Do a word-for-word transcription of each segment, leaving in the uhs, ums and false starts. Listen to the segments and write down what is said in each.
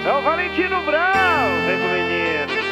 É o Valentino Brown, vem com o menino.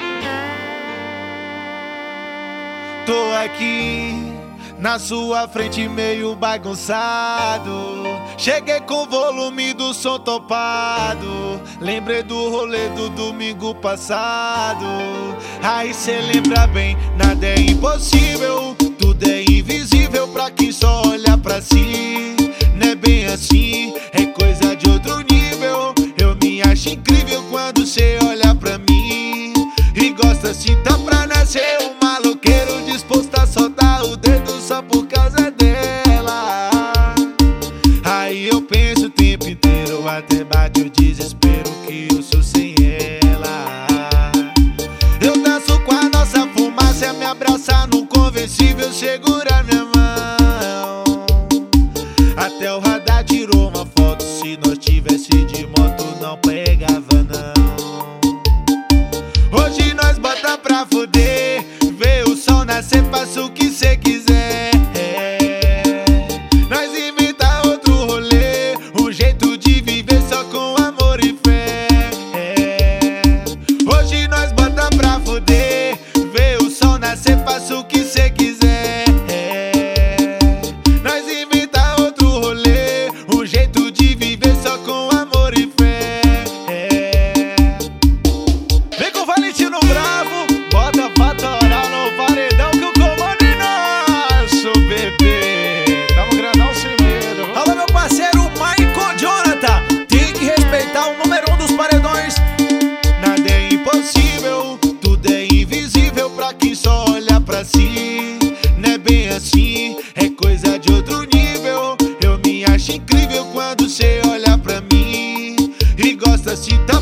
Tô aqui na sua frente meio bagunçado. Cheguei com o volume do som topado. Lembrei do rolê do domingo passado. Aí cê lembra bem, nada é impossível. Tudo é invisível pra quem só olha pra si. Não é bem assim, é coisa de outro nível. Eu me acho incrível quando cê olha pra mim e gosta assim, tá pra nascer um maloqueiro disposto a soltar o dedo só por causa dela. Aí eu penso o tempo inteiro, até bate o desespero que eu sou sem ela. Eu danço com a nossa fumaça, me abraçar no conversível, segura minha mão. Até o radar tirou uma foto, se nós tivesse de moto não pegava não. Hoje nós bota pra fuder, vê o sol nascer, faça o que cê quiser. Nós inventa outro rolê, um jeito de viver só com amor e fé. Hoje nós bota pra fuder, vê o sol nascer, faça o que cê quiser. Nós inventa outro rolê, um jeito de viver só com amor e fé. Vem com o Valentino Bravo, bota pra torar no paredão que o comando é nosso, bebê. Tamo grandão sem medo. Alô, meu parceiro Michael Jonathan, tem que respeitar o número um dos paredões. Nada é impossível, tudo é invisível pra quem só olha pra si. Não é bem assim, é coisa de outro nível. Eu me acho incrível quando cê olha pra mim e gosta assim, tá